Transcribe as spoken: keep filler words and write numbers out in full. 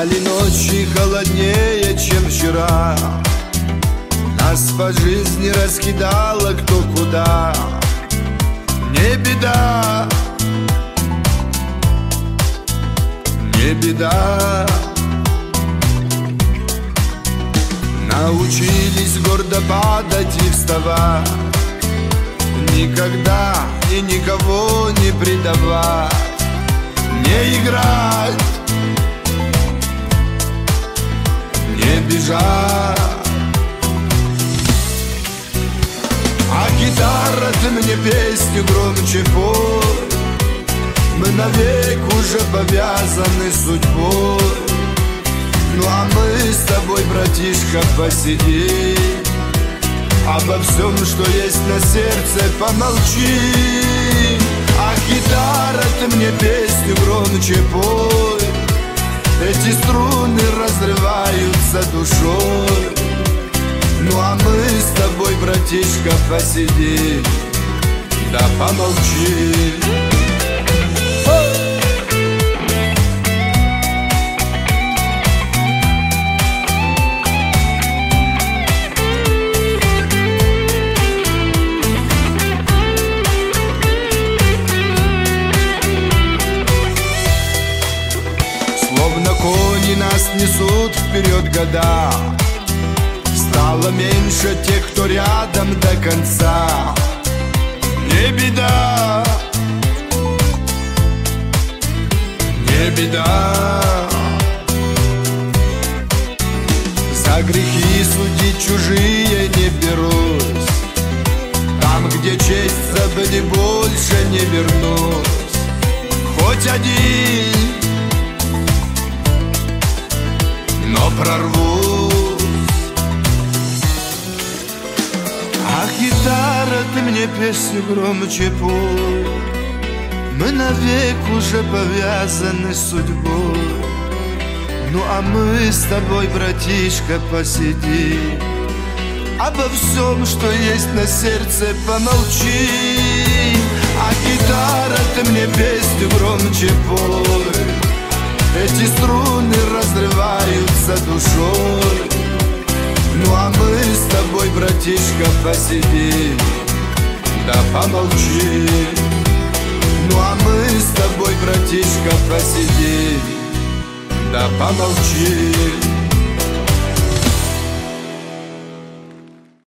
Стали ночи холоднее, чем вчера. Нас по жизни раскидало кто куда. Не беда, не беда. Научились гордо падать и вставать, никогда и никого не предавать, не играть, не бежать. А гитара, ты мне песню громче пой. Мы навек уже повязаны судьбой. Ну а мы с тобой, братишка, посидим, обо всем, что есть на сердце, помолчи. А гитара, ты мне песню громче пой. Эти струны разрываются душой. Ну а мы с тобой, братишка, посидим, да помолчи. Словно кони нас несут вперед года. Стало меньше тех, кто рядом до конца. Не беда, не беда. За грехи судить чужие не берусь. Там, где честь забыли, больше не вернусь. Хоть один, но прорвусь. А гитара, ты мне песню громче пой. Мы навек уже повязаны судьбой. Ну а мы с тобой, братишка, посидим, обо всем, что есть на сердце, помолчи. А гитара, ты мне песню громче пой. Эти струны разрываются душой. Ну а мы с тобой, братишка, посидим, да помолчи. Ну а мы с тобой, братишка, посидим, да помолчи.